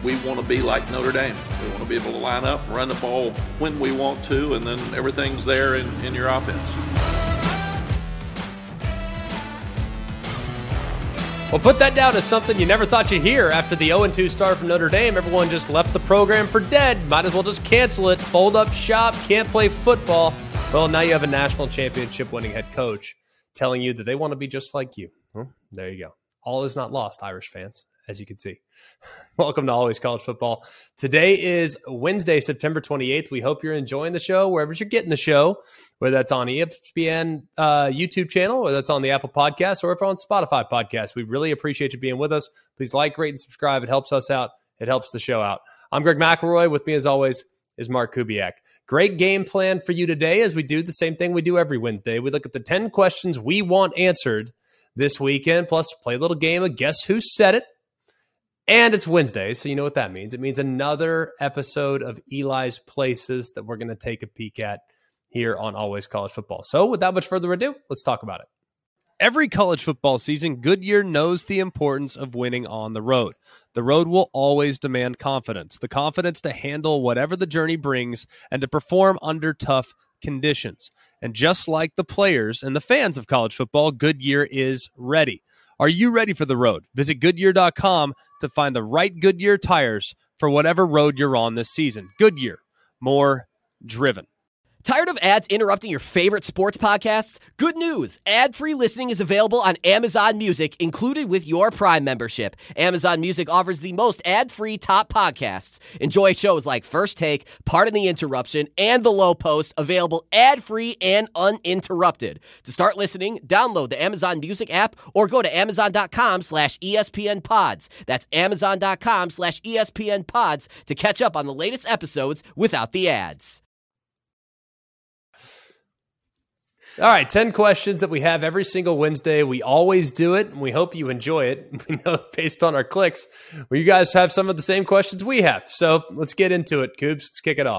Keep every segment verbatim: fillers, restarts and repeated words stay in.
we want to be like Notre Dame. We want to be able to line up, run the ball when we want to, and then everything's there in, in your offense. Well, put that down as something you never thought you'd hear. After the oh and two start from Notre Dame, everyone just left the program for dead. Might as well just cancel it, fold up shop, can't play football. Well, now you have a national championship winning head coach telling you that they want to be just like you. Well, there you go. All is not lost, Irish fans, as you can see. Welcome to Always College Football. Today is Wednesday, September twenty-eighth. We hope you're enjoying the show wherever you're getting the show, whether that's on E S P N uh, YouTube channel, whether that's on the Apple Podcast, or if on Spotify Podcast. We really appreciate you being with us. Please like, rate, and subscribe. It helps us out. It helps the show out. I'm Greg McElroy. With me, as always, is Mark Kubiak. Great game plan for you today as we do the same thing we do every Wednesday. We look at the ten questions we want answered this weekend, plus play a little game of Guess Who Said It. And it's Wednesday, so you know what that means. It means another episode of Eli's Places that we're going to take a peek at here on Always College Football. So without much further ado, let's talk about it. Every college football season, Goodyear knows the importance of winning on the road. The road will always demand confidence, the confidence to handle whatever the journey brings and to perform under tough conditions. And just like the players and the fans of college football, Goodyear is ready. Are you ready for the road? Visit Goodyear dot com to find the right Goodyear tires for whatever road you're on this season. Goodyear, more driven. Tired of ads interrupting your favorite sports podcasts? Good news! Ad-free listening is available on Amazon Music, included with your Prime membership. Amazon Music offers the most ad-free top podcasts. Enjoy shows like First Take, Pardon the Interruption, and The Low Post, available ad-free and uninterrupted. To start listening, download the Amazon Music app or go to amazon.com slash ESPN pods. That's amazon.com slash ESPN pods to catch up on the latest episodes without the ads. All right, ten questions that we have every single Wednesday. We always do it, and we hope you enjoy it. We know based on our clicks, well, you guys have some of the same questions we have. So let's get into it, Coobs. Let's kick it off.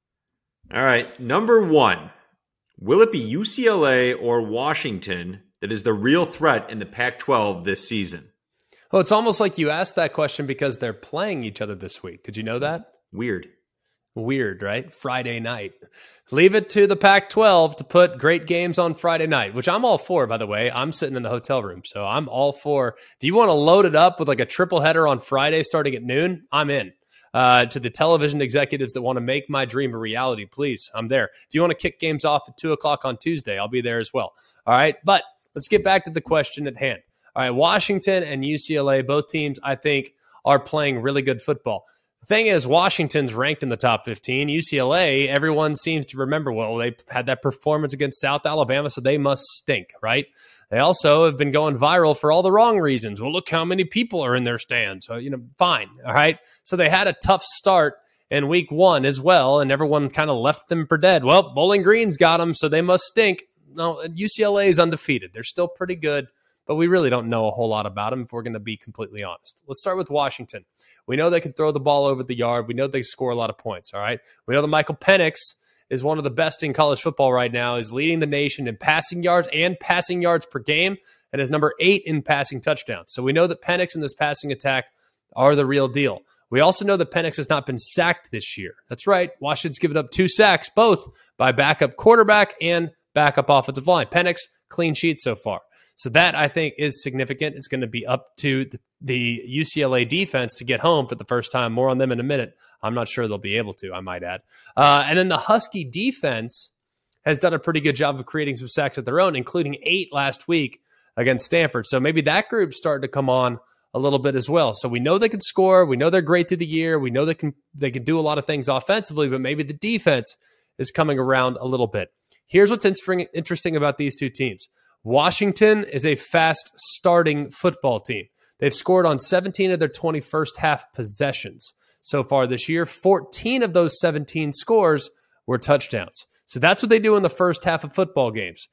All right, number one. Will it be U C L A or Washington that is the real threat in the Pac twelve this season? Well, it's almost like you asked that question because they're playing each other this week. Did you know that? Weird. Weird, right? Friday night. Leave it to the Pac twelve to put great games on Friday night, which I'm all for, by the way. I'm sitting in the hotel room, so I'm all for. If you want to load it up with like a triple header on Friday starting at noon, I'm in. Uh, to the television executives that want to make my dream a reality, please, I'm there. If you want to kick games off at two o'clock on Tuesday, I'll be there as well. All right, but let's get back to the question at hand. All right, Washington and U C L A, both teams, I think, are playing really good football. Thing is, Washington's ranked in the top fifteen. U C L A, everyone seems to remember, well, they had that performance against South Alabama, so they must stink, right? They also have been going viral for all the wrong reasons. Well, look how many people are in their stands. So, you know, fine, all right? So they had a tough start in week one as well, and everyone kind of left them for dead. Well, Bowling Green's got them, so they must stink. No, U C L A is undefeated. They're still pretty good, but we really don't know a whole lot about them if we're going to be completely honest. Let's start with Washington. We know they can throw the ball over the yard. We know they score a lot of points, all right? We know that Michael Penix is one of the best in college football right now, is leading the nation in passing yards and passing yards per game, and is number eight in passing touchdowns. So we know that Penix and this passing attack are the real deal. We also know that Penix has not been sacked this year. That's right. Washington's given up two sacks, both by backup quarterback and backup offensive line. Penix, clean sheet so far. So that, I think, is significant. It's going to be up to the, the U C L A defense to get home for the first time. More on them in a minute. I'm not sure they'll be able to, I might add. Uh, and then the Husky defense has done a pretty good job of creating some sacks of their own, including eight last week against Stanford. So maybe that group's starting to come on a little bit as well. So we know they can score. We know they're great through the year. We know they can they can do a lot of things offensively, but maybe the defense is coming around a little bit. Here's what's interesting about these two teams. Washington is a fast starting football team. They've scored on seventeen of their twenty first half possessions so far this year. fourteen of those seventeen scores were touchdowns. So that's what they do in the first half of football games.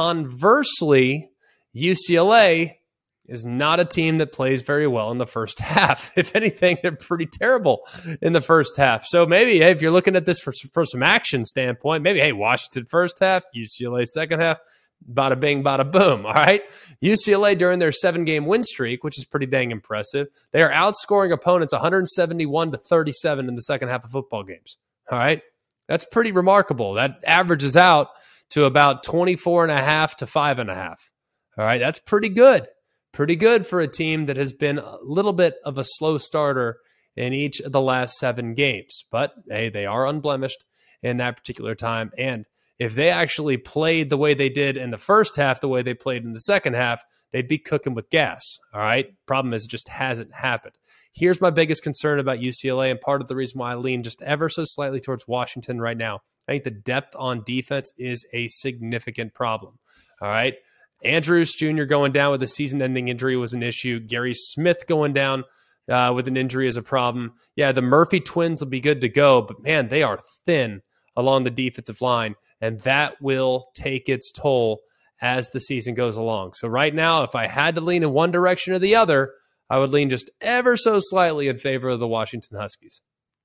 Conversely, U C L A is not a team that plays very well in the first half. If anything, they're pretty terrible in the first half. So maybe, hey, if you're looking at this for, for some action standpoint, maybe, hey, Washington first half, U C L A second half, Bada bing, bada boom. All right. U C L A during their seven game win streak, which is pretty dang impressive, they are outscoring opponents one seventy-one to thirty-seven in the second half of football games. All right. That's pretty remarkable. That averages out to about twenty-four and a half to five and a half. All right. That's pretty good. Pretty good for a team that has been a little bit of a slow starter in each of the last seven games. But hey, they are unblemished in that particular time. And if they actually played the way they did in the first half, the way they played in the second half, they'd be cooking with gas. All right. Problem is, it just hasn't happened. Here's my biggest concern about U C L A, and part of the reason why I lean just ever so slightly towards Washington right now. I think the depth on defense is a significant problem. All right. Andrews Junior going down with a season-ending injury was an issue. Gary Smith going down uh, with an injury is a problem. Yeah, the Murphy twins will be good to go, but man, they are thin along the defensive line, and that will take its toll as the season goes along. So right now, if I had to lean in one direction or the other, I would lean just ever so slightly in favor of the Washington Huskies.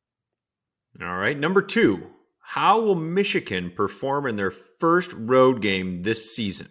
All right, number two, how will Michigan perform in their first road game this season?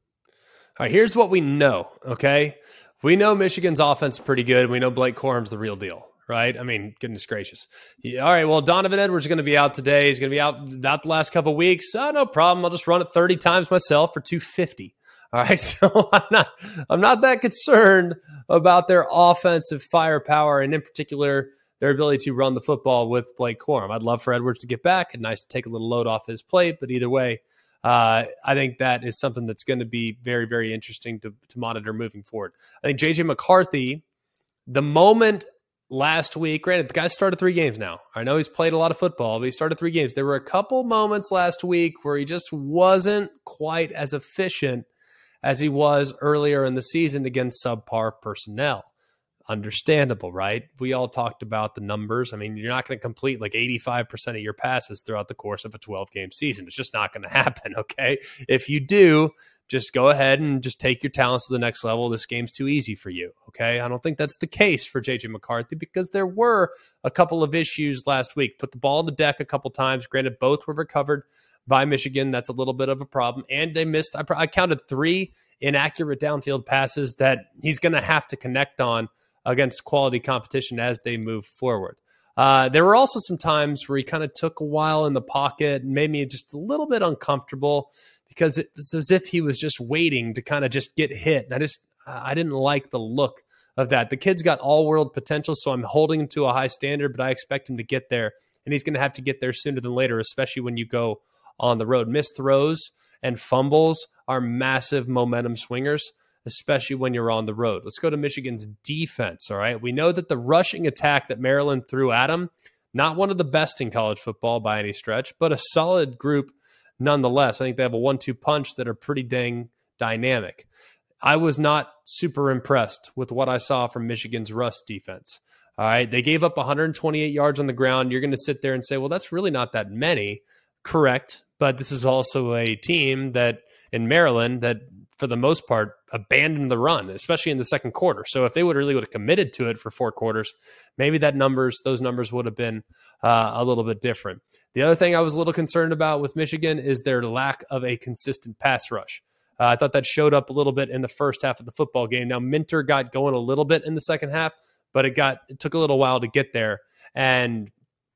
All right, here's what we know, okay? We know Michigan's offense is pretty good. We know Blake Corum's the real deal. Right? I mean, goodness gracious. He, all right, well, Donovan Edwards is going to be out today. He's going to be out out the last couple of weeks. Oh, no problem. I'll just run it thirty times myself for two fifty. All right, so I'm not I'm not that concerned about their offensive firepower, and in particular, their ability to run the football with Blake Corum. I'd love for Edwards to get back. It's nice to take a little load off his plate, but either way, uh, I think that is something that's going to be very, very interesting to, to monitor moving forward. I think J J McCarthy, the moment last week, granted, the guy started three games now. I know he's played a lot of football, but he started three games. There were a couple moments last week where he just wasn't quite as efficient as he was earlier in the season against subpar personnel. Understandable, right? We all talked about the numbers. I mean, you're not going to complete like eighty-five percent of your passes throughout the course of a twelve-game season. It's just not going to happen, okay? If you do, just go ahead and just take your talents to the next level. This game's too easy for you, okay? I don't think that's the case for J J McCarthy because there were a couple of issues last week. Put the ball on the deck a couple times. Granted, both were recovered by Michigan. That's a little bit of a problem. And they missed, I, I counted three inaccurate downfield passes that he's going to have to connect on against quality competition as they move forward. Uh, there were also some times where he kind of took a while in the pocket and made me just a little bit uncomfortable because it was as if he was just waiting to kind of just get hit. And I just, I didn't like the look of that. The kid's got all world potential, so I'm holding him to a high standard, but I expect him to get there, and he's going to have to get there sooner than later, especially when you go on the road. Missed throws and fumbles are massive momentum swingers, especially when you're on the road. Let's go to Michigan's defense, all right? We know that the rushing attack that Maryland threw at them, not one of the best in college football by any stretch, but a solid group nonetheless. I think they have a one two punch that are pretty dang dynamic. I was not super impressed with what I saw from Michigan's rush defense. All right, they gave up one hundred twenty-eight yards on the ground. You're going to sit there and say, well, that's really not that many. Correct, but this is also a team that in Maryland that for the most part, abandoned the run, especially in the second quarter. So if they would really would have committed to it for four quarters, maybe that numbers, those numbers would have been uh, a little bit different. The other thing I was a little concerned about with Michigan is their lack of a consistent pass rush. Uh, I thought that showed up a little bit in the first half of the football game. Now, Minter got going a little bit in the second half, but it got it took a little while to get there. And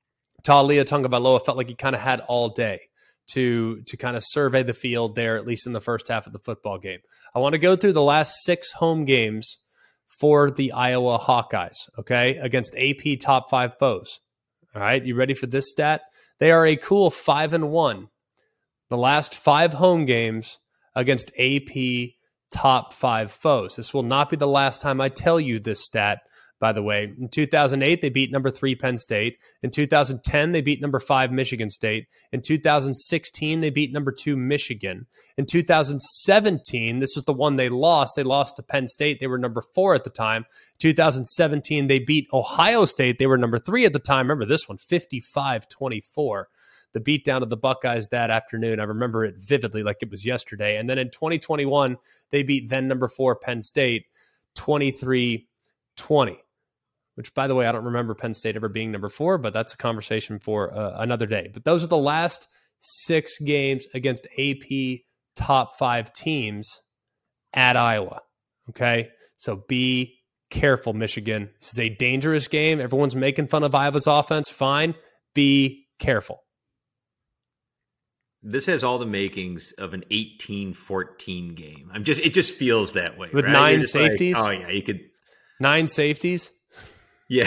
Taulia Tagovailoa felt like he kind of had all day to to kind of survey the field there, at least in the first half of the football game. I want to go through the last six home games for the Iowa Hawkeyes, okay, against A P top five foes. All right, you ready for this stat? They are a cool five and one. The last five home games against A P top five foes. This will not be the last time I tell you this stat. By the way, in two thousand eight, they beat number three Penn State. In two thousand ten, they beat number five Michigan State. In two thousand sixteen, they beat number two Michigan. In two thousand seventeen, this was the one they lost. They lost to Penn State. They were number four at the time. two thousand seventeen, they beat Ohio State. They were number three at the time. Remember this one, fifty-five twenty-four. The beatdown of the Buckeyes that afternoon. I remember it vividly like it was yesterday. And then in twenty twenty-one, they beat then number four Penn State, twenty-three twenty. Which, by the way, I don't remember Penn State ever being number four, but that's a conversation for uh, another day. But those are the last six games against A P top five teams at Iowa. Okay, so be careful, Michigan. This is a dangerous game. Everyone's making fun of Iowa's offense. Fine. Be careful. This has all the makings of an eighteen fourteen game. I'm just, it just feels that way. With right? nine safeties? Like, oh, yeah, you could. Nine safeties? Yeah,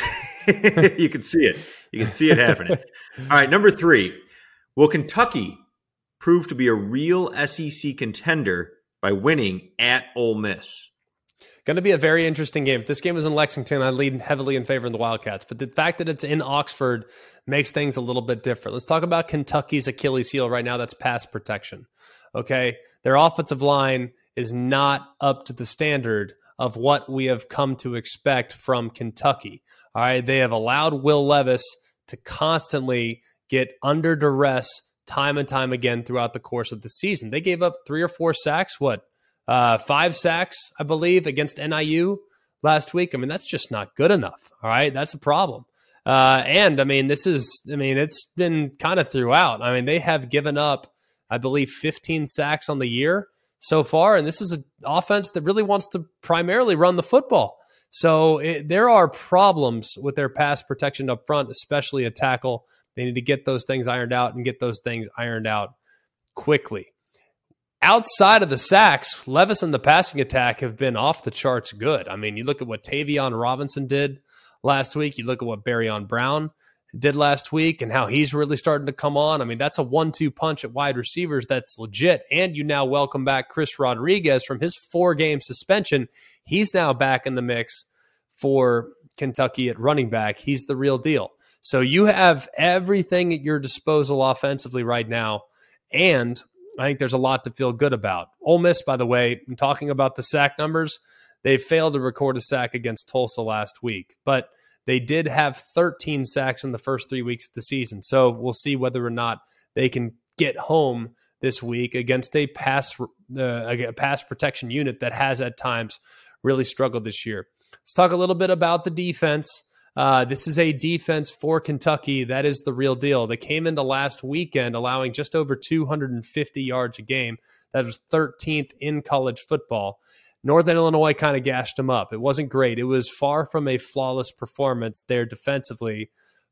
you can see it. You can see it happening. All right, number three. Will Kentucky prove to be a real S E C contender by winning at Ole Miss? Going to be a very interesting game. If this game was in Lexington, I'd lean heavily in favor of the Wildcats. But the fact that it's in Oxford makes things a little bit different. Let's talk about Kentucky's Achilles heel right now. That's pass protection. Okay, their offensive line is not up to the standard of what we have come to expect from Kentucky. All right, they have allowed Will Levis to constantly get under duress time and time again throughout the course of the season. They gave up three or four sacks, what, uh, five sacks, I believe, against N I U last week. I mean, that's just not good enough. All right, that's a problem. Uh, and, I mean, this is, I mean, it's been kind of throughout. I mean, they have given up, I believe, fifteen sacks on the year so far, and this is an offense that really wants to primarily run the football. So it, there are problems with their pass protection up front, especially a tackle. They need to get those things ironed out and get those things ironed out quickly. Outside of the sacks, Levis and the passing attack have been off the charts good. I mean, you look at what Tavion Robinson did last week. You look at what Barryon Brown did last week and how he's really starting to come on. I mean, that's a one two punch at wide receivers that's legit. And you now welcome back Chris Rodriguez from his four-game suspension. He's now back in the mix for Kentucky at running back. He's the real deal. So you have everything at your disposal offensively right now, and I think there's a lot to feel good about. Ole Miss, by the way, I'm talking about the sack numbers. They failed to record a sack against Tulsa last week, but they did have thirteen sacks in the first three weeks of the season. So we'll see whether or not they can get home this week against a pass, uh, a pass protection unit that has at times really struggled this year. Let's talk a little bit about the defense. Uh, this is a defense for Kentucky that is the real deal. They came into last weekend allowing just over two hundred fifty yards a game. That was thirteenth in college football. Northern Illinois kind of gashed them up. It wasn't great. It was far from a flawless performance there defensively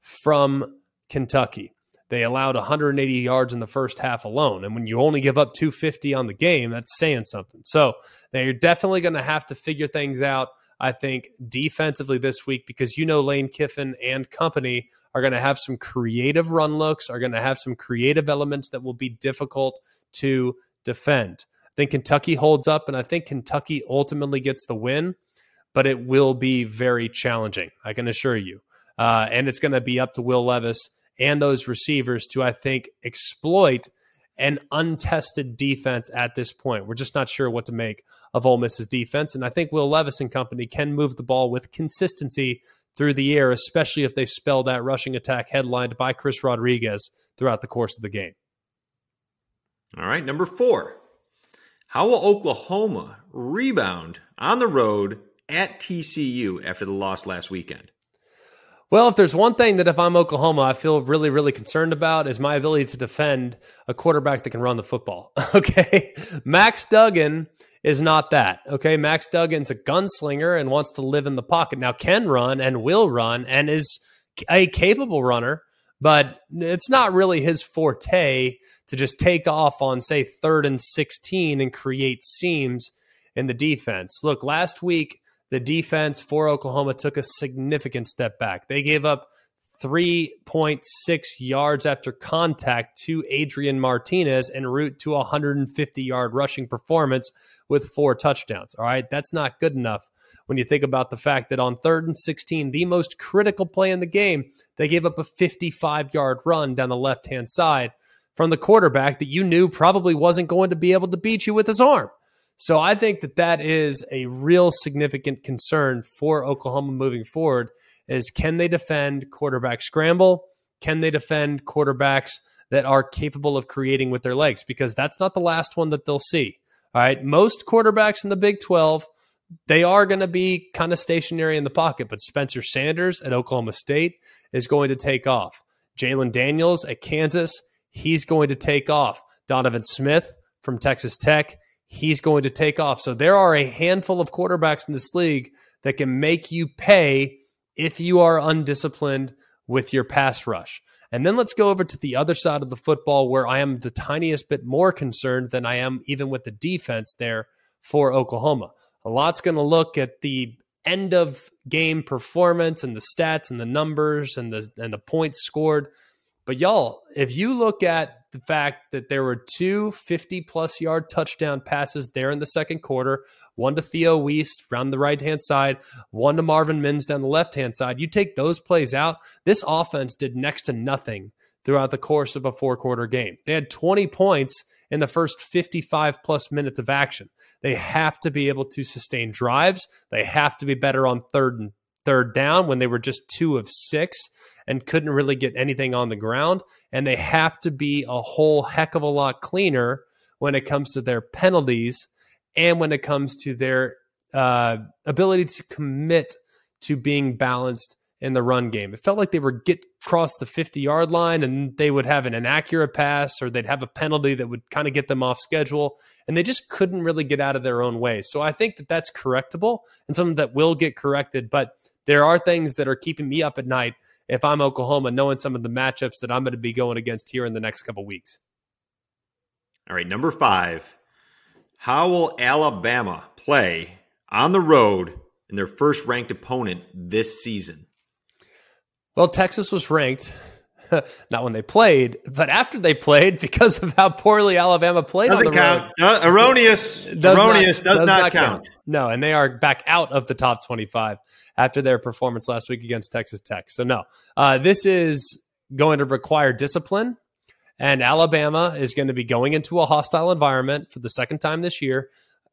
from Kentucky. They allowed one hundred eighty yards in the first half alone. And when you only give up two hundred fifty on the game, that's saying something. So they're definitely going to have to figure things out, I think, defensively this week, because you know Lane Kiffin and company are going to have some creative run looks, are going to have some creative elements that will be difficult to defend. I think Kentucky holds up, and I think Kentucky ultimately gets the win, but it will be very challenging, I can assure you. Uh, and it's going to be up to Will Levis and those receivers to, I think, exploit an untested defense at this point. We're just not sure what to make of Ole Miss's defense, and I think Will Levis and company can move the ball with consistency through the air, especially if they spell that rushing attack headlined by Chris Rodriguez throughout the course of the game. All right, number four. How will Oklahoma rebound on the road at T C U after the loss last weekend? Well, if there's one thing that if I'm Oklahoma, I feel really, really concerned about is my ability to defend a quarterback that can run the football. Okay. Max Duggan is not that. Okay. Max Duggan's a gunslinger and wants to live in the pocket. Now can run and will run and is a capable runner, but it's not really his forte to just take off on, say, third and sixteen and create seams in the defense. Look, last week, the defense for Oklahoma took a significant step back. They gave up three point six yards after contact to Adrian Martinez en route to a one hundred fifty-yard rushing performance with four touchdowns. All right, that's not good enough when you think about the fact that on third and sixteen, the most critical play in the game, they gave up a fifty-five-yard run down the left-hand side from the quarterback that you knew probably wasn't going to be able to beat you with his arm. So I think that that is a real significant concern for Oklahoma moving forward is can they defend quarterback scramble? Can they defend quarterbacks that are capable of creating with their legs? Because that's not the last one that they'll see. All right. Most quarterbacks in the Big twelve, they are going to be kind of stationary in the pocket, but Spencer Sanders at Oklahoma State is going to take off. Jalen Daniels at Kansas, he's going to take off. Donovan Smith, from Texas Tech. He's going to take off. So there are a handful of quarterbacks in this league that can make you pay if you are undisciplined with your pass rush. And then let's go over to the other side of the football where I am the tiniest bit more concerned than I am even with the defense there for Oklahoma. A lot's going to look at the end of game performance and the stats and the numbers and the and the points scored. But y'all, if you look at the fact that there were two fifty-plus yard touchdown passes there in the second quarter, one to Theo Weist around the right-hand side, one to Marvin Mims down the left-hand side, you take those plays out, this offense did next to nothing throughout the course of a four-quarter game. They had twenty points in the first fifty-five-plus minutes of action. They have to be able to sustain drives. They have to be better on third and third down when they were just two of six and couldn't really get anything on the ground. And they have to be a whole heck of a lot cleaner when it comes to their penalties and when it comes to their uh, ability to commit to being balanced in the run game. It felt like they would get across the fifty-yard line and they would have an inaccurate pass or they'd have a penalty that would kind of get them off schedule, and they just couldn't really get out of their own way. So I think that that's correctable and something that will get corrected, but there are things that are keeping me up at night if I'm Oklahoma, knowing some of the matchups that I'm going to be going against here in the next couple weeks. All right, number five. How will Alabama play on the road in their first ranked opponent this season? Well, Texas was ranked, not when they played, but after they played because of how poorly Alabama played Doesn't on the count. road. Uh, erroneous. Does erroneous not, does, does not, not count. count. No, and they are back out of the top twenty-five after their performance last week against Texas Tech. So no, uh, this is going to require discipline, and Alabama is going to be going into a hostile environment for the second time this year.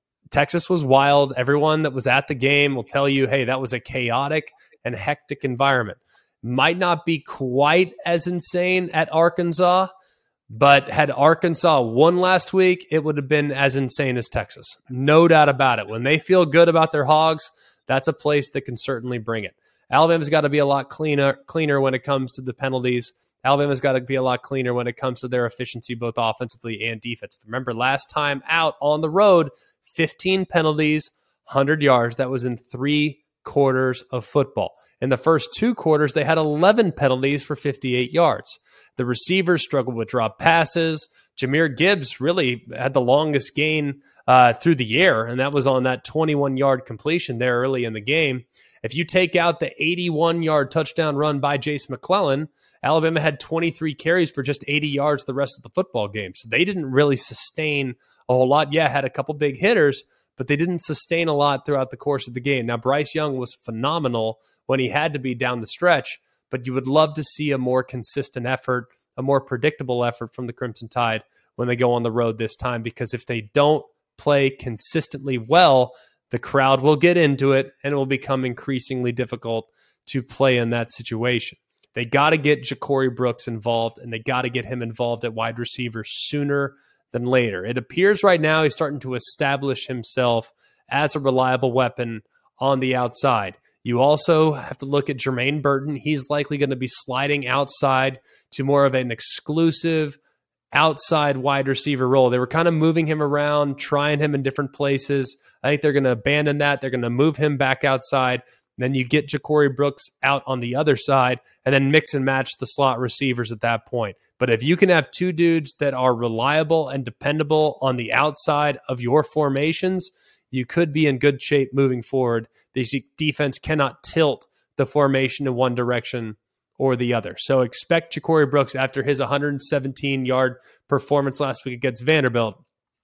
Texas was wild. Everyone that was at the game will tell you, hey, that was a chaotic and hectic environment. Might not be quite as insane at Arkansas, but had Arkansas won last week, it would have been as insane as Texas. No doubt about it. When they feel good about their Hogs, that's a place that can certainly bring it. Alabama's got to be a lot cleaner, cleaner when it comes to the penalties. Alabama's got to be a lot cleaner when it comes to their efficiency, both offensively and defensively. Remember, last time out on the road, fifteen penalties, one hundred yards. That was in three quarters of football. In the first two quarters, they had eleven penalties for fifty-eight yards. The receivers struggled with drop passes. Jahmyr Gibbs really had the longest gain uh, through the air, and that was on that twenty-one-yard completion there early in the game. If you take out the eighty-one-yard touchdown run by Jace McClellan, Alabama had twenty-three carries for just eighty yards the rest of the football game. So they didn't really sustain a whole lot. Yeah, had a couple big hitters, but they didn't sustain a lot throughout the course of the game. Now, Bryce Young was phenomenal when he had to be down the stretch, but you would love to see a more consistent effort, a more predictable effort from the Crimson Tide when they go on the road this time, because if they don't play consistently well, the crowd will get into it and it will become increasingly difficult to play in that situation. They got to get Ja'Cory Brooks involved, and they got to get him involved at wide receiver sooner than later. It appears right now he's starting to establish himself as a reliable weapon on the outside. You also have to look at Jermaine Burton. He's likely going to be sliding outside to more of an exclusive outside wide receiver role. They were kind of moving him around, trying him in different places. I think they're going to abandon that. They're going to move him back outside. Then you get Ja'Cory Brooks out on the other side and then mix and match the slot receivers at that point. But if you can have two dudes that are reliable and dependable on the outside of your formations, you could be in good shape moving forward. The defense cannot tilt the formation in one direction or the other. So expect Ja'Cory Brooks, after his one hundred seventeen-yard performance last week against Vanderbilt,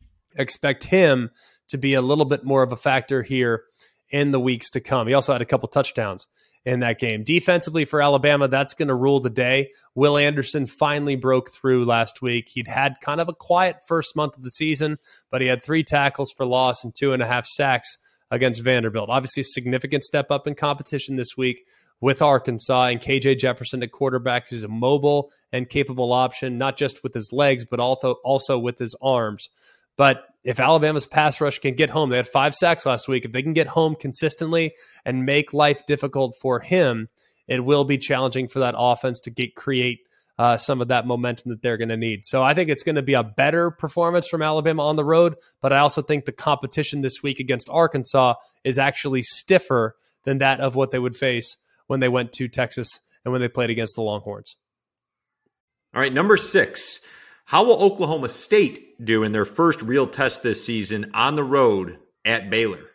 expect him to be a little bit more of a factor here in the weeks to come. He also had a couple touchdowns in that game. Defensively for Alabama, that's going to rule the day. Will Anderson finally broke through last week. He'd had kind of a quiet first month of the season, but he had three tackles for loss and two and a half sacks against Vanderbilt. Obviously, a significant step up in competition this week with Arkansas, and K J Jefferson at quarterback, who's a mobile and capable option, not just with his legs, but also, also with his arms. But if Alabama's pass rush can get home, they had five sacks last week. If they can get home consistently and make life difficult for him, it will be challenging for that offense to get create uh, some of that momentum that they're going to need. So I think it's going to be a better performance from Alabama on the road, but I also think the competition this week against Arkansas is actually stiffer than that of what they would face when they went to Texas and when they played against the Longhorns. All right, number six. How will Oklahoma State do in their first real test this season on the road at Baylor?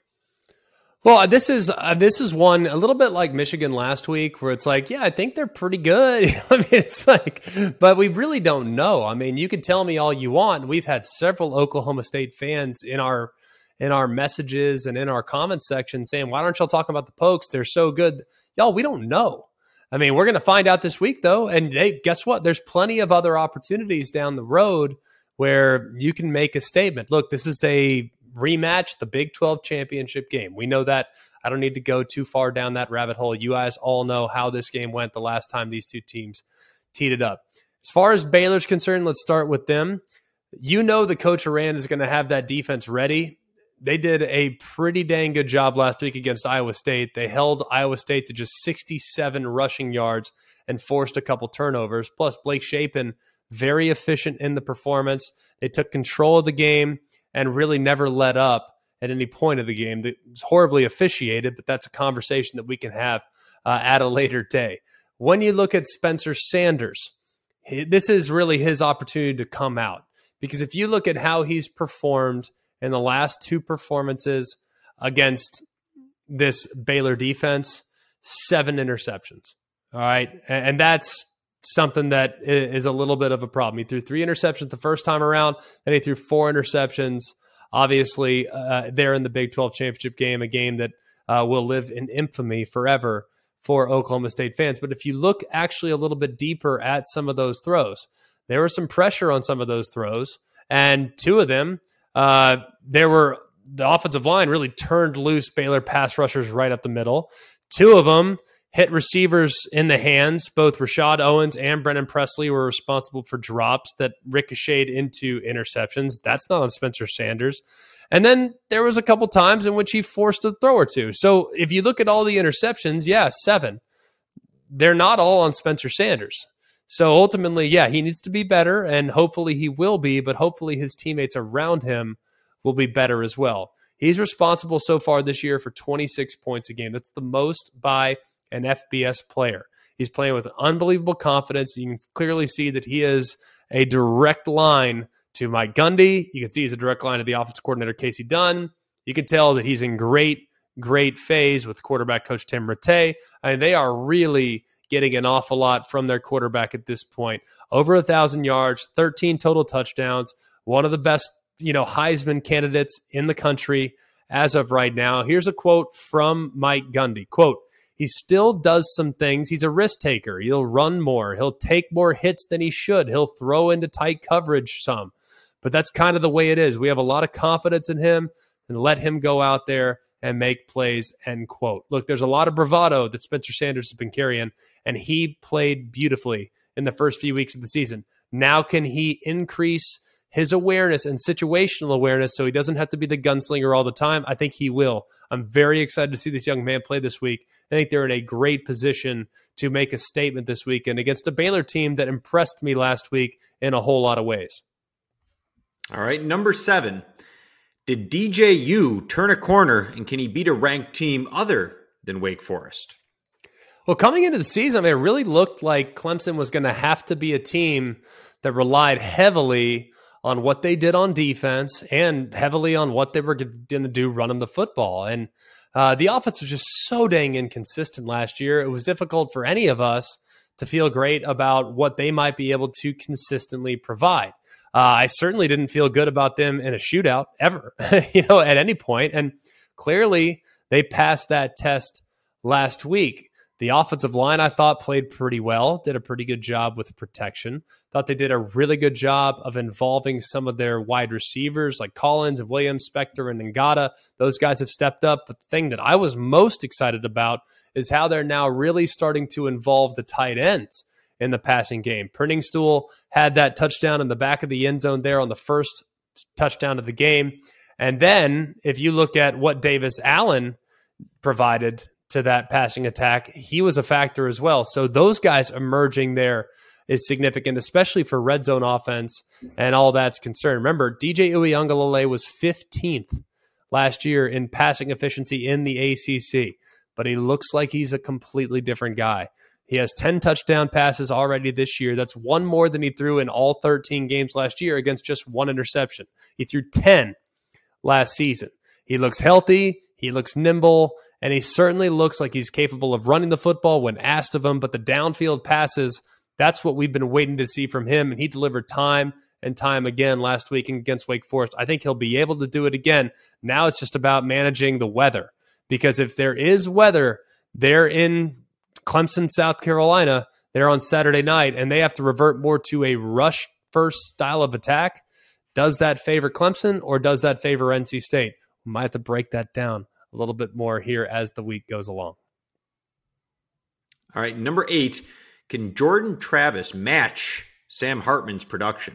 Well, this is uh, this is one a little bit like Michigan last week, where it's like, yeah, I think they're pretty good. I mean, it's like, but we really don't know. I mean, you can tell me all you want. We've had several Oklahoma State fans in our in our messages and in our comment section saying, "Why aren't y'all talking about the Pokes? They're so good." Y'all, we don't know. I mean, we're going to find out this week, though. And hey, guess what? There's plenty of other opportunities down the road where you can make a statement. Look, this is a rematch, the Big twelve championship game. We know that. I don't need to go too far down that rabbit hole. You guys all know how this game went the last time these two teams teed it up. As far as Baylor's concerned, let's start with them. You know that Coach Arand is going to have that defense ready. They did a pretty dang good job last week against Iowa State. They held Iowa State to just sixty-seven rushing yards and forced a couple turnovers. Plus, Blake Shapen, very efficient in the performance. They took control of the game and really never let up at any point of the game. It was horribly officiated, but that's a conversation that we can have uh, at a later day. When you look at Spencer Sanders, this is really his opportunity to come out. Because if you look at how he's performed in the last two performances against this Baylor defense, seven interceptions. All right. And that's something that is a little bit of a problem. He threw three interceptions the first time around, then he threw four interceptions. Obviously, uh, they're in the Big twelve championship game, a game that uh, will live in infamy forever for Oklahoma State fans. But if you look actually a little bit deeper at some of those throws, there was some pressure on some of those throws. And two of them, uh, there were the offensive line really turned loose Baylor pass rushers right up the middle. Two of them hit receivers in the hands. Both Rashad Owens and Brennan Presley were responsible for drops that ricocheted into interceptions. That's not on Spencer Sanders. And then there was a couple times in which he forced a throw or two. So if you look at all the interceptions, yeah, seven. They're not all on Spencer Sanders. So ultimately, yeah, he needs to be better, and hopefully he will be, but hopefully his teammates around him will be better as well. He's responsible so far this year for twenty-six points a game. That's the most by an F B S player. He's playing with unbelievable confidence. You can clearly see that he is a direct line to Mike Gundy. You can see he's a direct line to the offensive coordinator, Casey Dunn. You can tell that he's in great, great phase with quarterback coach Tim Rattay. I mean, they are really getting an awful lot from their quarterback at this point. Over a thousand yards, thirteen total touchdowns, one of the best, you know, Heisman candidates in the country as of right now. Here's a quote from Mike Gundy. Quote, "He still does some things. He's a risk taker. He'll run more. He'll take more hits than he should. He'll throw into tight coverage some. But that's kind of the way it is. We have a lot of confidence in him, and let him go out there and make plays," end quote. Look, there's a lot of bravado that Spencer Sanders has been carrying, and he played beautifully in the first few weeks of the season. Now can he increase his awareness and situational awareness so he doesn't have to be the gunslinger all the time? I think he will. I'm very excited to see this young man play this week. I think they're in a great position to make a statement this weekend against a Baylor team that impressed me last week in a whole lot of ways. All right, number seven. Did D J U turn a corner, and can he beat a ranked team other than Wake Forest? Well, coming into the season, I mean, it really looked like Clemson was going to have to be a team that relied heavily on what they did on defense and heavily on what they were going to do running the football. And uh, the offense was just so dang inconsistent last year. It was difficult for any of us to feel great about what they might be able to consistently provide. Uh, I certainly didn't feel good about them in a shootout ever, you know, at any point. And clearly they passed that test last week. The offensive line, I thought, played pretty well, did a pretty good job with protection. Thought they did a really good job of involving some of their wide receivers like Collins and Williams, Spector and Ngata. Those guys have stepped up. But the thing that I was most excited about is how they're now really starting to involve the tight ends in the passing game. Printingstool had that touchdown in the back of the end zone there on the first touchdown of the game. And then if you look at what Davis Allen provided to that passing attack, he was a factor as well. So those guys emerging there is significant, especially for red zone offense and all that's concerned. Remember, D J Uiagalelei was fifteenth last year in passing efficiency in the A C C, but he looks like he's a completely different guy. He has ten touchdown passes already this year. That's one more than he threw in all thirteen games last year against just one interception. He threw ten last season. He looks healthy. He looks nimble, and he certainly looks like he's capable of running the football when asked of him. But the downfield passes, that's what we've been waiting to see from him, and he delivered time and time again last week against Wake Forest. I think he'll be able to do it again. Now it's just about managing the weather, because if there is weather, they're in Clemson, South Carolina. They're on Saturday night, and they have to revert more to a rush-first style of attack. Does that favor Clemson, or does that favor N C State? We might have to break that down a little bit more here as the week goes along. All right, number eight, can Jordan Travis match Sam Hartman's production?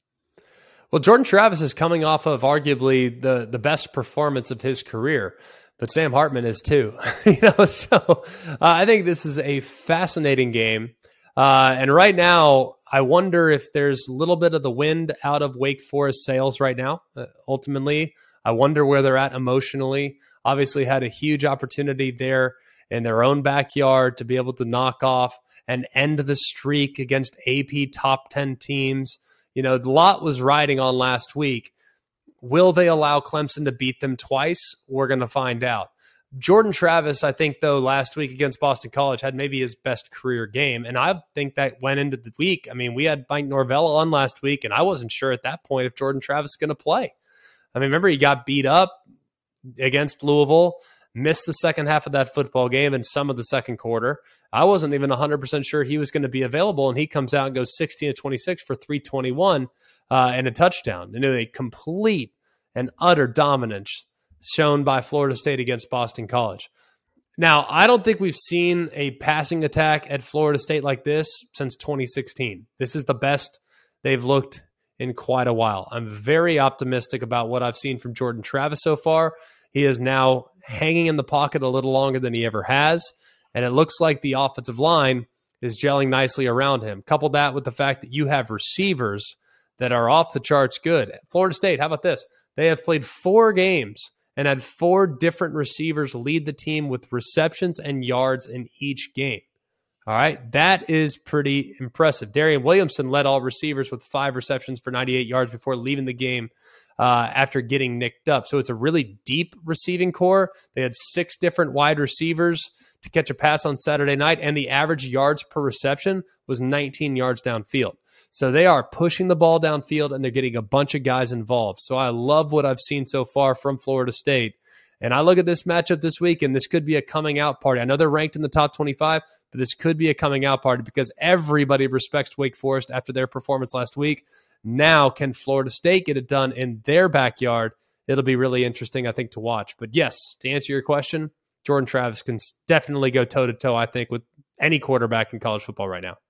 Well, Jordan Travis is coming off of arguably the, the best performance of his career, but Sam Hartman is too. you know, so uh, I think this is a fascinating game. Uh, and right now, I wonder if there's a little bit of the wind out of Wake Forest sails right now. Uh, ultimately, I wonder where they're at emotionally. Obviously had a huge opportunity there in their own backyard to be able to knock off and end the streak against A P top ten teams. You know, the lot was riding on last week. Will they allow Clemson to beat them twice? We're going to find out. Jordan Travis, I think, though, last week against Boston College had maybe his best career game. And I think that went into the week. I mean, we had Mike Norvell on last week, and I wasn't sure at that point if Jordan Travis is going to play. I mean, remember, he got beat up against Louisville, missed the second half of that football game and some of the second quarter. I wasn't even one hundred percent sure he was going to be available, and he comes out and goes sixteen to twenty-six for three twenty-one uh, and a touchdown. And a complete and utter dominance shown by Florida State against Boston College. Now, I don't think we've seen a passing attack at Florida State like this since twenty sixteen. This is the best they've looked in quite a while. I'm very optimistic about what I've seen from Jordan Travis so far. He is now hanging in the pocket a little longer than he ever has, and it looks like the offensive line is gelling nicely around him. Couple that with the fact that you have receivers that are off the charts good. Florida State, how about this? They have played four games and had four different receivers lead the team with receptions and yards in each game. All right, that is pretty impressive. Darian Williamson led all receivers with five receptions for ninety-eight yards before leaving the game uh, after getting nicked up. So it's a really deep receiving core. They had six different wide receivers to catch a pass on Saturday night, and the average yards per reception was nineteen yards downfield. So they are pushing the ball downfield, and they're getting a bunch of guys involved. So I love what I've seen so far from Florida State. And I look at this matchup this week, and this could be a coming out party. I know they're ranked in the top twenty-five, but this could be a coming out party because everybody respects Wake Forest after their performance last week. Now, can Florida State get it done in their backyard? It'll be really interesting, I think, to watch. But yes, to answer your question, Jordan Travis can definitely go toe-to-toe, I think, with any quarterback in college football right now.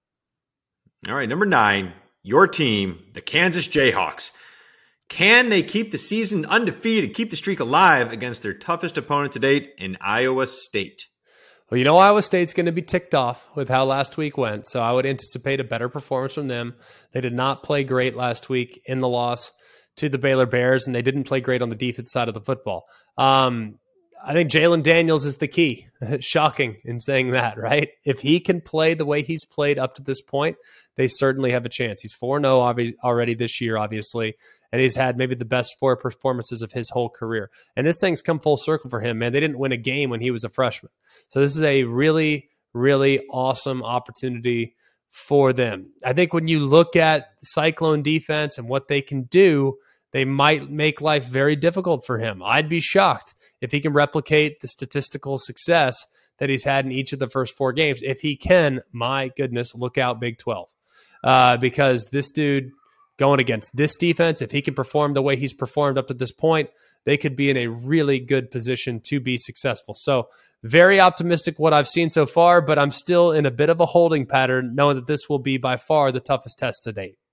All right, number nine, your team, the Kansas Jayhawks. Can they keep the season undefeated, keep the streak alive against their toughest opponent to date in Iowa State? Well, you know, Iowa State's going to be ticked off with how last week went, so I would anticipate a better performance from them. They did not play great last week in the loss to the Baylor Bears, and they didn't play great on the defense side of the football. Um, I think Jalen Daniels is the key. Shocking in saying that, right? If he can play the way he's played up to this point, they certainly have a chance. He's four and oh already this year, obviously, and he's had maybe the best four performances of his whole career. And this thing's come full circle for him, man. They didn't win a game when he was a freshman. So this is a really, really awesome opportunity for them. I think when you look at the Cyclone defense and what they can do, they might make life very difficult for him. I'd be shocked if he can replicate the statistical success that he's had in each of the first four games. If he can, my goodness, look out Big twelve. Uh, because this dude going against this defense, if he can perform the way he's performed up to this point, they could be in a really good position to be successful. So very optimistic what I've seen so far, but I'm still in a bit of a holding pattern, knowing that this will be by far the toughest test to date.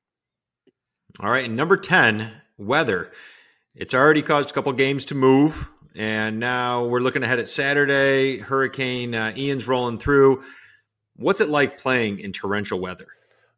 All right, and number ten, weather. It's already caused a couple games to move, and now we're looking ahead at Saturday. Hurricane uh, Ian's rolling through. What's it like playing in torrential weather?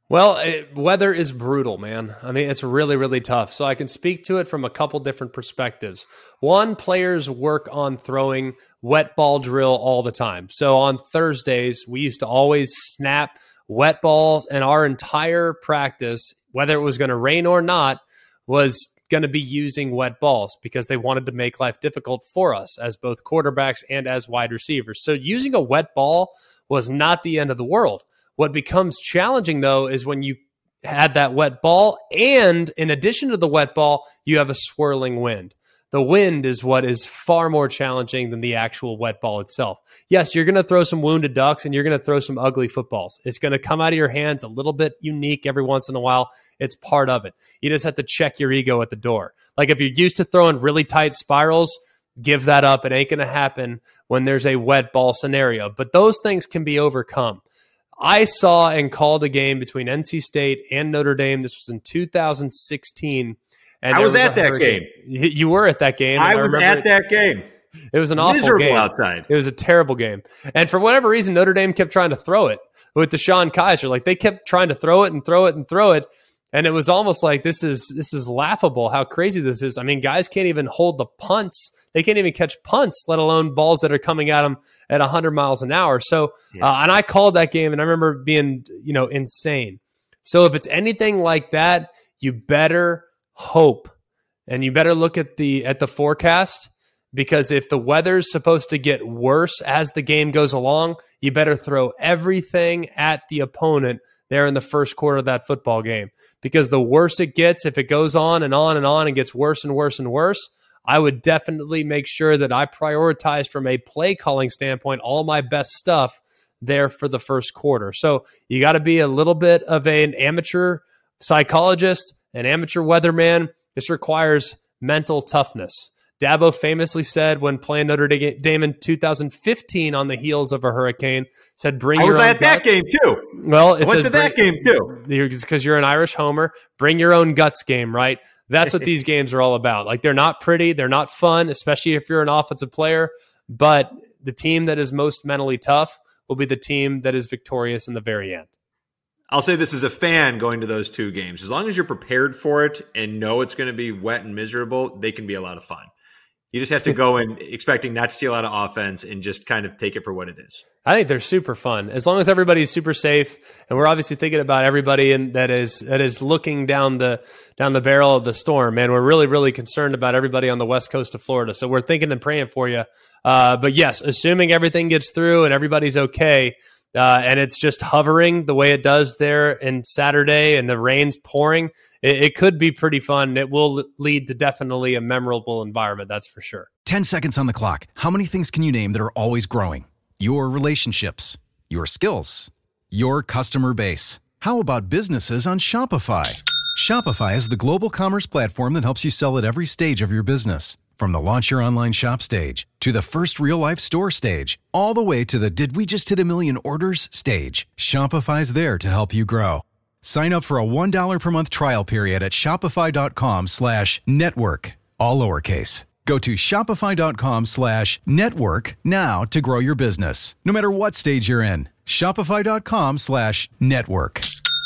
Well, it, weather is brutal, man. I mean, it's really, really tough. So I can speak to it from a couple different perspectives. One, players work on throwing wet ball drill all the time. So on Thursdays, we used to always snap wet balls, and our entire practice, whether it was going to rain or not, was going to be using wet balls because they wanted to make life difficult for us as both quarterbacks and as wide receivers. So using a wet ball was not the end of the world. What becomes challenging, though, is when you had that wet ball, and in addition to the wet ball, you have a swirling wind. The wind is what is far more challenging than the actual wet ball itself. Yes, you're going to throw some wounded ducks, and you're going to throw some ugly footballs. It's going to come out of your hands a little bit unique every once in a while. It's part of it. You just have to check your ego at the door. Like if you're used to throwing really tight spirals, give that up. It ain't going to happen when there's a wet ball scenario. But those things can be overcome. I saw and called a game between N C State and Notre Dame. This was in two thousand sixteen. And I was, was at that hurricane. game. You were at that game. I, I was at it, that game. It was an awful Miserable game. outside. It was a terrible game. And for whatever reason, Notre Dame kept trying to throw it with Deshaun Kaiser. Like they kept trying to throw it and throw it and throw it. And it was almost like this is this is laughable how crazy this is. I mean, guys can't even hold the punts. They can't even catch punts, let alone balls that are coming at them at one hundred miles an hour. So, yeah. uh, and I called that game, and I remember being, you know, insane. So if it's anything like that, you better hope, and you better look at the at the forecast, because if the weather's supposed to get worse as the game goes along, you better throw everything at the opponent there in the first quarter of that football game. Because the worse it gets, if it goes on and on and on and gets worse and worse and worse, I would definitely make sure that I prioritized from a play calling standpoint all my best stuff there for the first quarter. So you got to be a little bit of an amateur psychologist, an amateur weatherman. This requires mental toughness. Dabo famously said when playing Notre Dame in two thousand fifteen on the heels of a hurricane, said, bring I your was own at guts. that game too. Well, it I went says to that bring, game too. Because you're an Irish homer. Bring your own guts game, right? That's what these games are all about. Like, they're not pretty. They're not fun, especially if you're an offensive player. But the team that is most mentally tough will be the team that is victorious in the very end. I'll say this as a fan going to those two games. As long as you're prepared for it and know it's going to be wet and miserable, they can be a lot of fun. You just have to go in expecting not to see a lot of offense and just kind of take it for what it is. I think they're super fun as long as everybody's super safe, and we're obviously thinking about everybody in, that is that is looking down the down the barrel of the storm. Man, we're really really concerned about everybody on the west coast of Florida, so we're thinking and praying for you. Uh, but yes, assuming everything gets through and everybody's okay, uh, and it's just hovering the way it does there in Saturday, and the rain's pouring, it, it could be pretty fun. It will lead to definitely a memorable environment, that's for sure. Ten seconds on the clock. How many things can you name that are always growing? Your relationships, your skills, your customer base. How about businesses on Shopify? Shopify is the global commerce platform that helps you sell at every stage of your business. From the launch your online shop stage to the first real life store stage, all the way to the did we just hit a million orders stage. Shopify's there to help you grow. Sign up for a one dollar per month trial period at shopify.com slash network, all lowercase. Go to shopify.com slash network now to grow your business, no matter what stage you're in. Shopify.com slash network.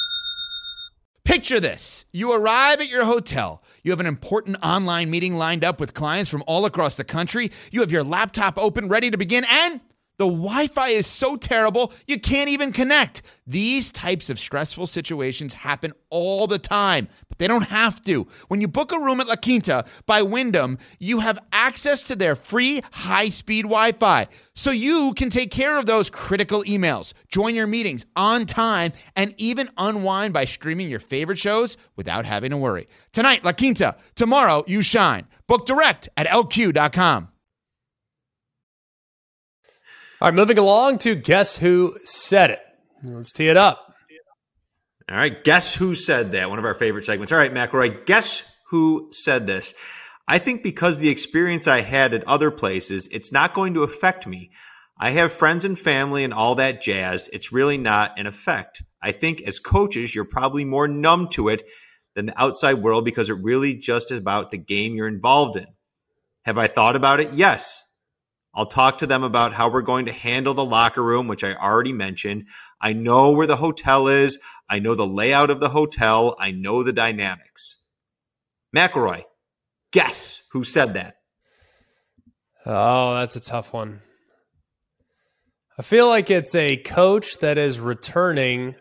Picture this. You arrive at your hotel. You have an important online meeting lined up with clients from all across the country. You have your laptop open, ready to begin, and the Wi-Fi is so terrible, you can't even connect. These types of stressful situations happen all the time, but they don't have to. When you book a room at La Quinta by Wyndham, you have access to their free high-speed Wi-Fi, so you can take care of those critical emails, join your meetings on time, and even unwind by streaming your favorite shows without having to worry. Tonight, La Quinta. Tomorrow, you shine. Book direct at L Q dot com. All right, moving along to Guess Who Said It. Let's tee it up. All right, Guess Who Said That? One of our favorite segments. All right, McElroy, guess who said this? I think because the experience I had at other places, it's not going to affect me. I have friends and family and all that jazz. It's really not an effect. I think as coaches, you're probably more numb to it than the outside world because it really just is about the game you're involved in. Have I thought about it? Yes. I'll talk to them about how we're going to handle the locker room, which I already mentioned. I know where the hotel is. I know the layout of the hotel. I know the dynamics. McElroy, guess who said that? Oh, that's a tough one. I feel like it's a coach that is returning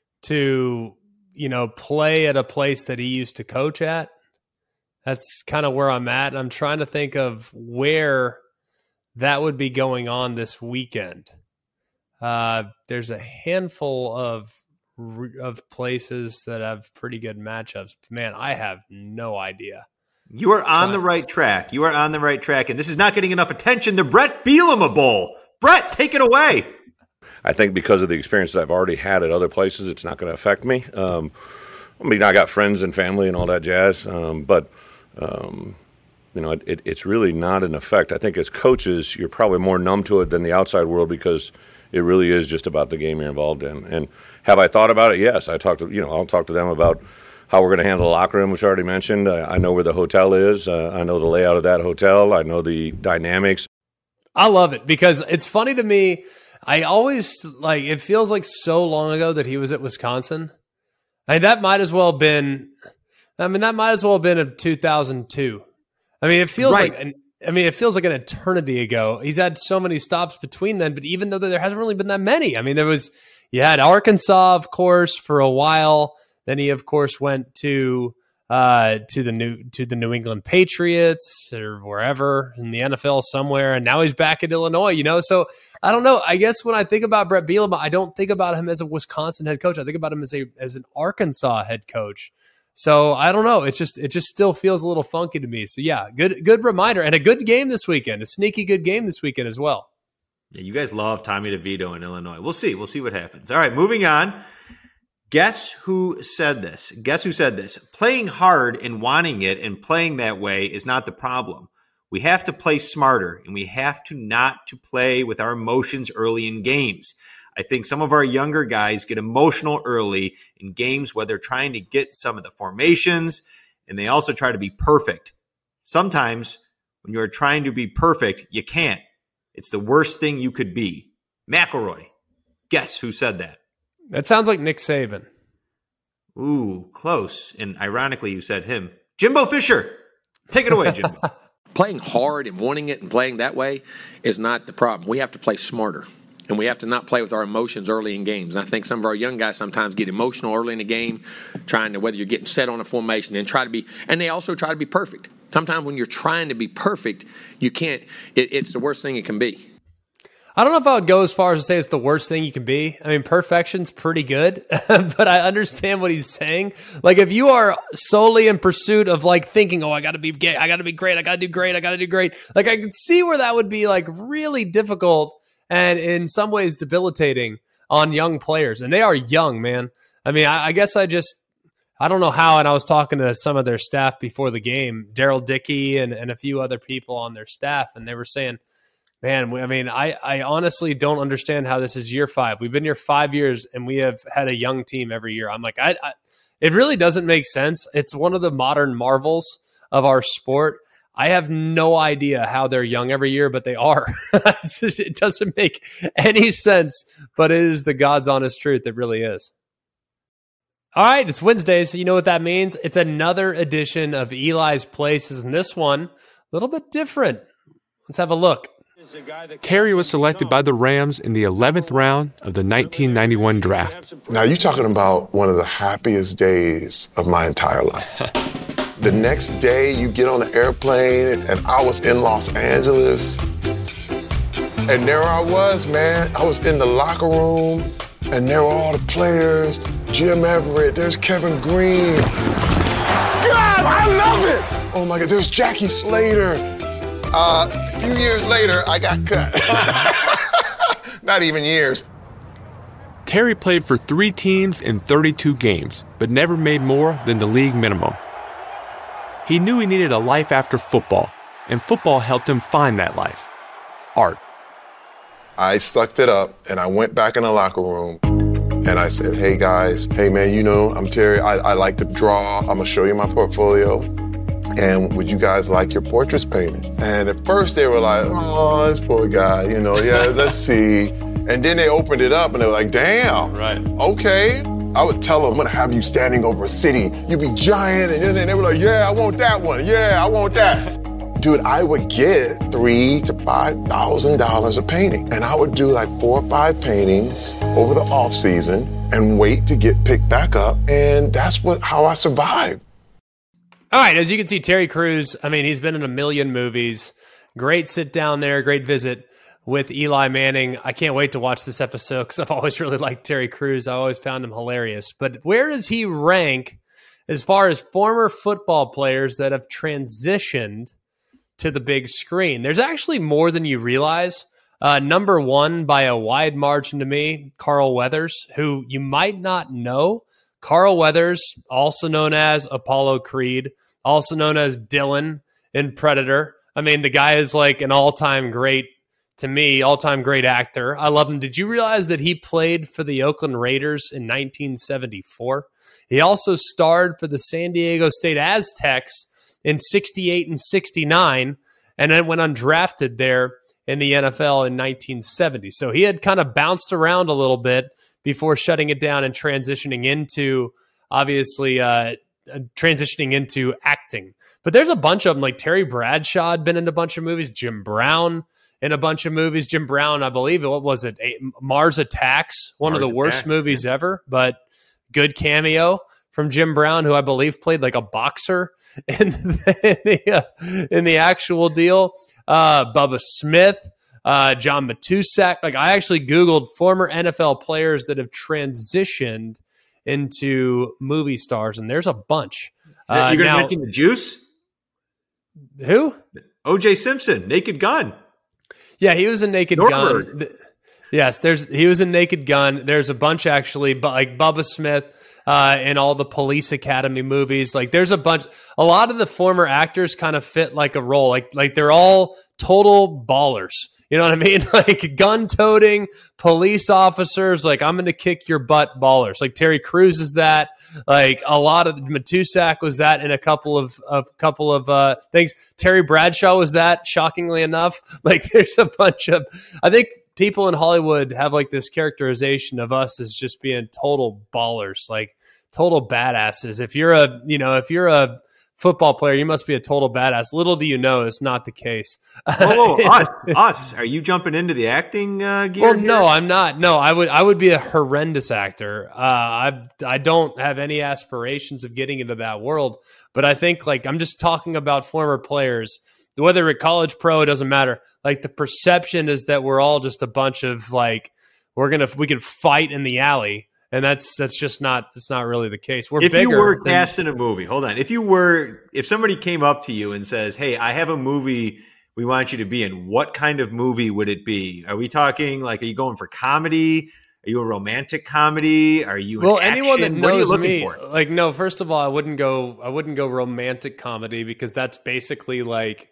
to, you know, play at a place that he used to coach at. That's kind of where I'm at. I'm trying to think of where that would be going on this weekend. Uh, there's a handful of of places that have pretty good matchups. Man, I have no idea. You are on the right track. You are on the right track, and this is not getting enough attention. The Brett Bielema Bowl. Brett, take it away. I think because of the experiences I've already had at other places, it's not going to affect me. Um, I mean, I got friends and family and all that jazz, um, but um, you know, it, it, it's really not an effect. I think as coaches, you're probably more numb to it than the outside world because it really is just about the game you're involved in. And have I thought about it? Yes. I talked to, you know, I'll talk to them about how we're going to handle the locker room, which I already mentioned. I, I know where the hotel is. Uh, I know the layout of that hotel. I know the dynamics. I love it because it's funny to me. I always like, it feels like so long ago that he was at Wisconsin. I mean, that might as well have been, I mean, that might as well have been in two thousand two. I mean, it feels right. like, an, I mean, it feels like an eternity ago. He's had so many stops between then, but even though there hasn't really been that many, I mean, there was, you had Arkansas, of course, for a while. Then he, of course, went to uh, to the new to the New England Patriots or wherever in the N F L somewhere, and now he's back at Illinois. You know, so I don't know. I guess when I think about Brett Bielema, I don't think about him as a Wisconsin head coach. I think about him as a as an Arkansas head coach. So I don't know. It's just it just still feels a little funky to me. So yeah, good good reminder and a good game this weekend. A sneaky good game this weekend as well. Yeah, you guys love Tommy DeVito in Illinois. We'll see. We'll see what happens. All right, moving on. Guess who said this? Guess who said this? Playing hard and wanting it and playing that way is not the problem. We have to play smarter, and we have to not to play with our emotions early in games. I think some of our younger guys get emotional early in games where they're trying to get some of the formations, and they also try to be perfect. Sometimes when you're trying to be perfect, you can't. It's the worst thing you could be. McElroy, guess who said that? That sounds like Nick Saban. Ooh, close. And ironically, you said him. Jimbo Fisher. Take it away, Jimbo. Playing hard and wanting it and playing that way is not the problem. We have to play smarter. And we have to not play with our emotions early in games. And I think some of our young guys sometimes get emotional early in the game, trying to, whether you're getting set on a formation and try to be, and they also try to be perfect. Sometimes when you're trying to be perfect, you can't, it, it's the worst thing it can be. I don't know if I would go as far as to say it's the worst thing you can be. I mean, perfection's pretty good, but I understand what he's saying. Like, if you are solely in pursuit of like thinking, oh, I got to be gay, I got to be great, I got to do great, I got to do great. Like, I could see where that would be like really difficult and in some ways debilitating on young players. And they are young, man. I mean, I, I guess I just, I don't know how. And I was talking to some of their staff before the game, Daryl Dickey and, and a few other people on their staff, and they were saying, man, I mean, I, I honestly don't understand how this is year five. We've been here five years, and we have had a young team every year. I'm like, I, I it really doesn't make sense. It's one of the modern marvels of our sport. I have no idea how they're young every year, but they are. It doesn't make any sense, but it is the God's honest truth. It really is. All right, it's Wednesday, so you know what that means. It's another edition of Eli's Places, and this one, a little bit different. Let's have a look. Terry was selected by the Rams in the eleventh round of the nineteen ninety-one draft. Now, you're talking about one of the happiest days of my entire life. The next day, you get on the airplane, and I was in Los Angeles. And there I was, man. I was in the locker room, and there were all the players. Jim Everett, there's Kevin Green. God, I love it! Oh, my God, there's Jackie Slater. Uh, a few years later, I got cut. Not even years. Terry played for three teams in thirty-two games, but never made more than the league minimum. He knew he needed a life after football, and football helped him find that life. Art. I sucked it up, and I went back in the locker room, and I said, hey, guys, hey, man, you know, I'm Terry. I, I like to draw. I'm going to show you my portfolio. And would you guys like your portraits painted? And at first they were like, oh, this poor guy, you know, yeah, let's see. And then they opened it up and they were like, damn, right. Okay. I would tell them, I'm gonna have you standing over a city. You'd be giant, and then they were like, yeah, I want that one. Yeah, I want that. Dude, I would get three to five thousand dollars a painting, and I would do like four or five paintings over the off season and wait to get picked back up, and that's what how I survived. All right, as you can see, Terry Crews, I mean, he's been in a million movies. Great sit down there, great visit with Eli Manning. I can't wait to watch this episode because I've always really liked Terry Crews. I always found him hilarious. But where does he rank as far as former football players that have transitioned to the big screen? There's actually more than you realize. Uh, number one by a wide margin to me, Carl Weathers, who you might not know. Carl Weathers, also known as Apollo Creed, also known as Dylan in Predator. I mean, the guy is like an all-time great, to me, all-time great actor. I love him. Did you realize that he played for the Oakland Raiders in nineteen seventy-four? He also starred for the San Diego State Aztecs in sixty-eight and sixty-nine, and then went undrafted there in the N F L in nineteen seventy. So he had kind of bounced around a little bit before shutting it down and transitioning into, obviously, uh, transitioning into acting. But there's a bunch of them, like Terry Bradshaw had been in a bunch of movies, Jim Brown in a bunch of movies. Jim Brown, I believe, what was it? Mars Attacks, one Mars of the worst Attack, movies yeah. ever, but good cameo from Jim Brown, who I believe played like a boxer in the, in the, uh, in the actual deal. Uh, Bubba Smith. Uh, John Matuszak. Like, I actually Googled former N F L players that have transitioned into movie stars, and there's a bunch. Uh, You're going to now, mention the Juice? who? O J Simpson, Naked Gun. Yeah, he was in Naked Nordberg. Gun. Yes, there's he was in Naked Gun. There's a bunch actually, but like Bubba Smith. Uh, in all the Police Academy movies, like there's a bunch. A lot of the former actors kind of fit like a role. Like like they're all total ballers. You know what I mean? Like gun-toting police officers. Like, I'm going to kick your butt ballers. Like Terry Crews is that. Like a lot of Matuszak was that in a couple of a couple of uh, things. Terry Bradshaw was that. Shockingly enough, like there's a bunch of. I think people in Hollywood have like this characterization of us as just being total ballers, like total badasses. If you're a, you know, if you're a football player, you must be a total badass. Little do you know, it's not the case. Oh, us, us. Are you jumping into the acting uh, gear? Well, here? no, I'm not. No, I would, I would be a horrendous actor. Uh, I, I don't have any aspirations of getting into that world, but I think like, I'm just talking about former players. Whether at college, pro, it doesn't matter. Like the perception is that we're all just a bunch of like, we're going to, we could fight in the alley. And that's, that's just not, it's not really the case. We're if bigger. you were than, cast in a movie, hold on. If you were, if somebody came up to you and says, hey, I have a movie we want you to be in, what kind of movie would it be? Are we talking like, are you going for comedy? Are you a romantic comedy? Are you well, an anyone that action? What are you knows looking me, for? like, no, first of all, I wouldn't go, I wouldn't go romantic comedy because that's basically like,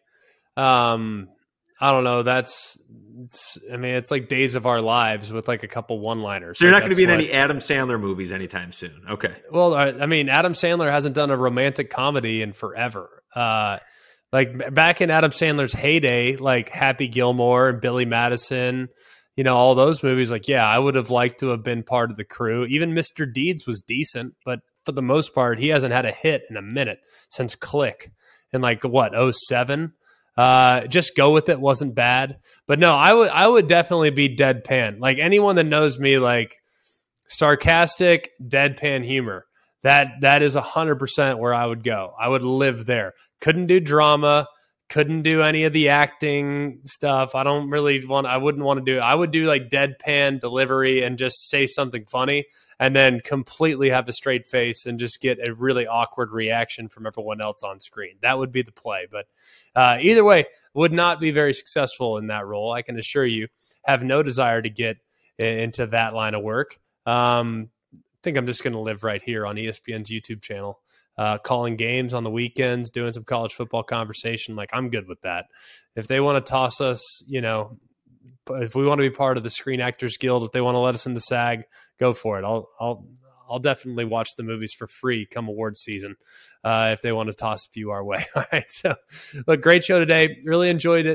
um, I don't know. That's, it's, I mean, it's like Days of Our Lives with like a couple one-liners. So you're Like, not going to be in what, any Adam Sandler movies anytime soon. Okay. Well, I, I mean, Adam Sandler hasn't done a romantic comedy in forever. Uh, like b- back in Adam Sandler's heyday, like Happy Gilmore and Billy Madison, you know, all those movies. Like, yeah, I would have liked to have been part of the crew. Even Mister Deeds was decent, but for the most part, he hasn't had a hit in a minute since Click in like what, oh seven. Uh, Just Go With It wasn't bad, but no, I would, I would definitely be deadpan. Like anyone that knows me, like sarcastic, deadpan humor. That, that is a hundred percent where I would go. I would live there. Couldn't do drama. Couldn't do any of the acting stuff. I don't really want, I wouldn't want to do it. I would do like deadpan delivery and just say something funny and then completely have a straight face and just get a really awkward reaction from everyone else on screen. That would be the play. But uh, either way, would not be very successful in that role. I can assure you, have no desire to get into that line of work. Um, I think I'm just going to live right here on E S P N's YouTube channel. Uh, calling games on the weekends, doing some college football conversation. Like, I'm good with that. If they want to toss us, you know, if we want to be part of the Screen Actors Guild, if they want to let us in the SAG, go for it. I'll, I'll, I'll definitely watch the movies for free come award season uh, if they want to toss a few our way. All right. So, look, great show today. Really enjoyed it.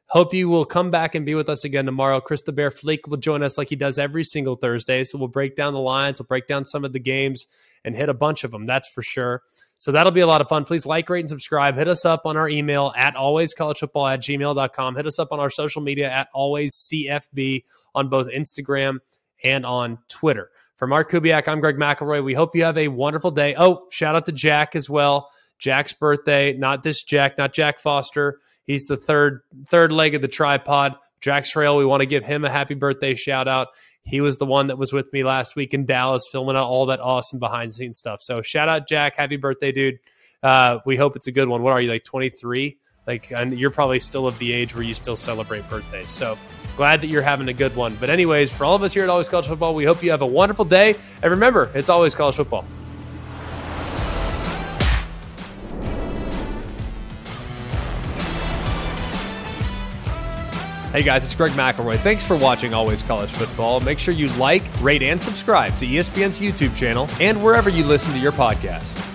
Hope you will come back and be with us again tomorrow. Chris the Bear Fleek will join us like he does every single Thursday. So we'll break down the lines. We'll break down some of the games and hit a bunch of them. That's for sure. So that'll be a lot of fun. Please like, rate, and subscribe. Hit us up on our email at alwayscollegefootball at gmail dot com. Hit us up on our social media at alwayscfb on both Instagram and on Twitter. For Mark Kubiak, I'm Greg McElroy. We hope you have a wonderful day. Oh, shout out to Jack as well. Jack's birthday, not this Jack, not Jack Foster. He's the third third leg of the tripod. Jack Srail, we want to give him a happy birthday shout out. He was the one that was with me last week in Dallas filming out all that awesome behind-the-scenes stuff. So shout out, Jack. Happy birthday, dude. Uh, we hope it's a good one. What are you, like twenty-three? Like, and you're probably still of the age where you still celebrate birthdays. So glad that you're having a good one. But anyways, for all of us here at Always College Football, we hope you have a wonderful day. And remember, it's always college football. Hey guys, it's Greg McElroy. Thanks for watching Always College Football. Make sure you like, rate, and subscribe to E S P N's YouTube channel and wherever you listen to your podcasts.